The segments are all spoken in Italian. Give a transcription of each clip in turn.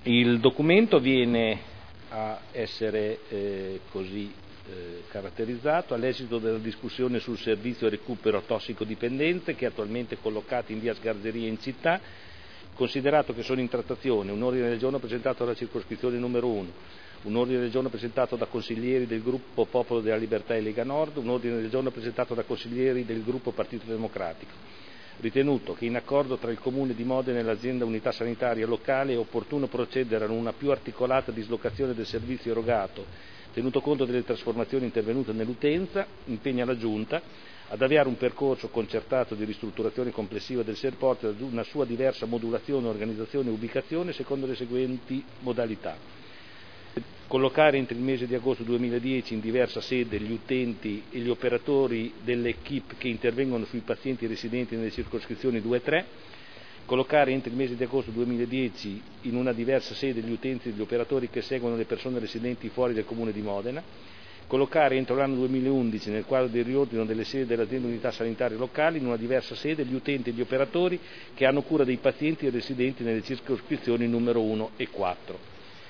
Il documento viene a essere caratterizzato all'esito della discussione sul servizio recupero tossicodipendente che è attualmente collocato in via Sgarzeria in città, considerato che sono in trattazione un ordine del giorno presentato dalla circoscrizione numero 1, un ordine del giorno presentato da consiglieri del gruppo Popolo della Libertà e Lega Nord, un ordine del giorno presentato da consiglieri del gruppo Partito Democratico. Ritenuto che in accordo tra il Comune di Modena e l'azienda unità sanitaria locale è opportuno procedere ad una più articolata dislocazione del servizio erogato, tenuto conto delle trasformazioni intervenute nell'utenza, impegna la Giunta ad avviare un percorso concertato di ristrutturazione complessiva del SERPORT ad una sua diversa modulazione, organizzazione e ubicazione secondo le seguenti modalità. Collocare entro il mese di agosto 2010 in diversa sede gli utenti e gli operatori dell'equipe che intervengono sui pazienti residenti nelle circoscrizioni 2 e 3, collocare entro il mese di agosto 2010 in una diversa sede gli utenti e gli operatori che seguono le persone residenti fuori del Comune di Modena, collocare entro l'anno 2011 nel quadro del riordino delle sedi dell'azienda unità sanitarie locali in una diversa sede gli utenti e gli operatori che hanno cura dei pazienti residenti nelle circoscrizioni numero 1 e 4.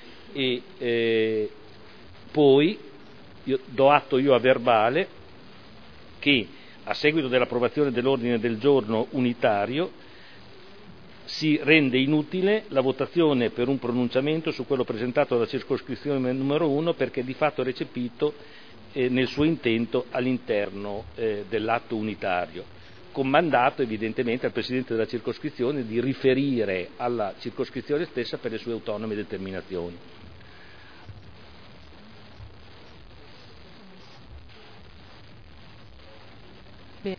Poi do atto io a verbale che a seguito dell'approvazione dell'ordine del giorno unitario si rende inutile la votazione per un pronunciamento su quello presentato dalla circoscrizione numero 1 perché di fatto è recepito nel suo intento all'interno dell'atto unitario, con mandato evidentemente al Presidente della circoscrizione di riferire alla circoscrizione stessa per le sue autonome determinazioni.